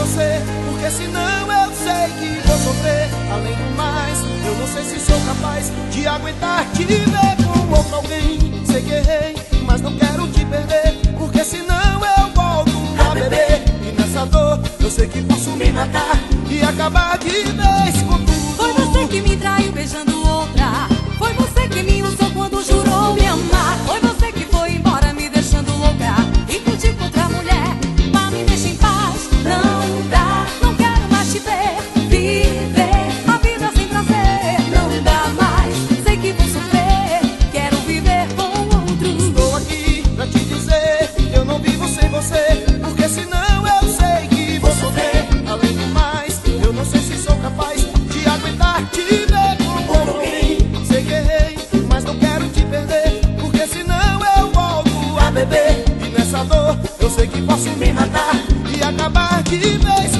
você, porque senão eu sei que vou sofrer. Além do mais, eu não sei se sou capaz de aguentar te ver com outro alguém. Sei que errei, mas não quero te perder, porque senão eu volto a beber. E nessa dor, eu sei que posso me matar e acabar de vez com tudo. Foi você que me traiu beijando outra. Foi você que me usou quando jurou me amar. Foi você que foi embora me deixando louca e curtir com outra mulher. Mas me deixa em paz, não dá. Não quero mais te ver, viver a vida sem prazer. Não dá mais, sei que vou sofrer. Quero viver com outro. Estou aqui pra te dizer que eu não vivo sem você, porque senão eu sei que vou sofrer. Além do mais, eu não sei se sou capaz de aguentar te ver com outro alguém. Sei que errei, mas não quero te perder, porque senão eu volto a beber. E nessa dor, eu sei que posso me matar e acabar de vez